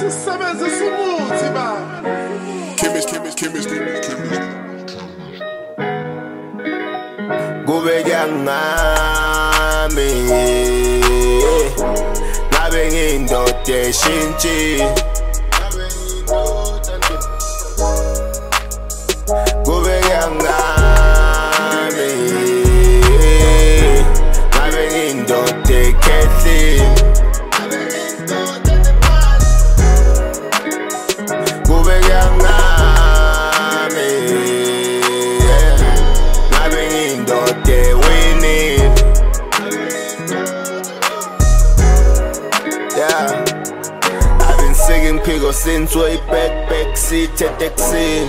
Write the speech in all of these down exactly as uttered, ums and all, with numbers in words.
Sisebenza sumuthi baba. Chemist, chemist, chemist, chemist, chemist. Kube kuyangami ngabe ngiyindoda eshintshe kube kuyangami ngabe ngiyindoda ekhehlile kube kuyangami ngabe ngiyindoda ewinile. Yeah, I've been singing Pigo since way back, back seat at Exin.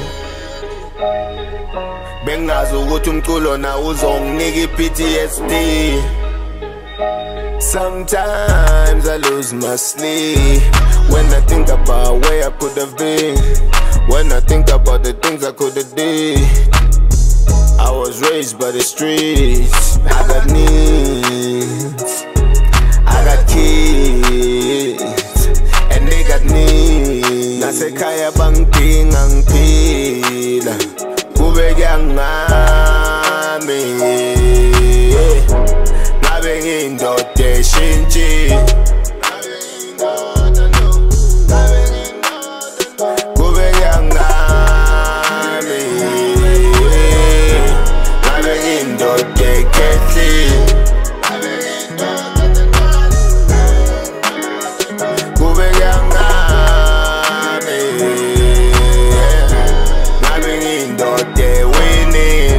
Bengazi ukuthi umculo na uzonginika i-P T S D. Sometimes I lose my sleep when I think about where I could have been, when I think about the things I could have did. I was raised by the streets, I got needs, I got kids, and they got needs. Nasekhaya bangidinga ngiphila kube kuyangami ngabe ngiyindoda eshintshe kube kuyangami ngabe ngiyindoda ekhehlile kube kuyangami ngabe ngiyindoda ewinile.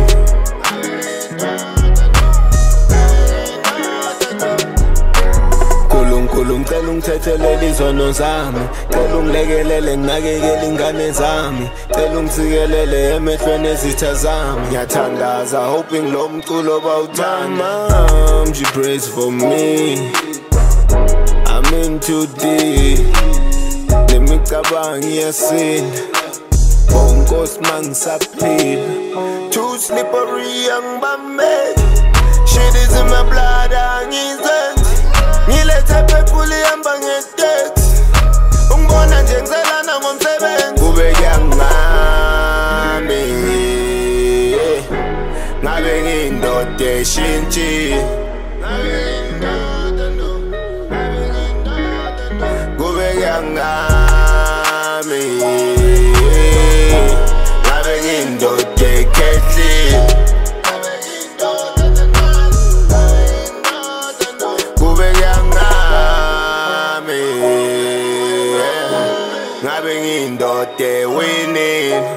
Nkulunkulu ngicela ungithethelele izono zami, cela ungilekelele nginakekele ingane zami, cela ungisikelele emehlweni ezitha zami. Ngiyathandaza hoping lo mculo bawuthanda. Mom, she prays for me, I'm in too deep, nemicabango iyasinda bonkosi mangisaphila. Too slippery angibambe, shit is in my blood angizenzi. Ngilethe pephuli ihamba ngeteksi, ungibona nje ngiselana ngomsebenzi. Kube kuyangami ngabe ngiyindoda eshintshe kube kuyangami ngabe ngiyindoda ekhehlile kube kuyangami ngabe ngiyindoda ewinile.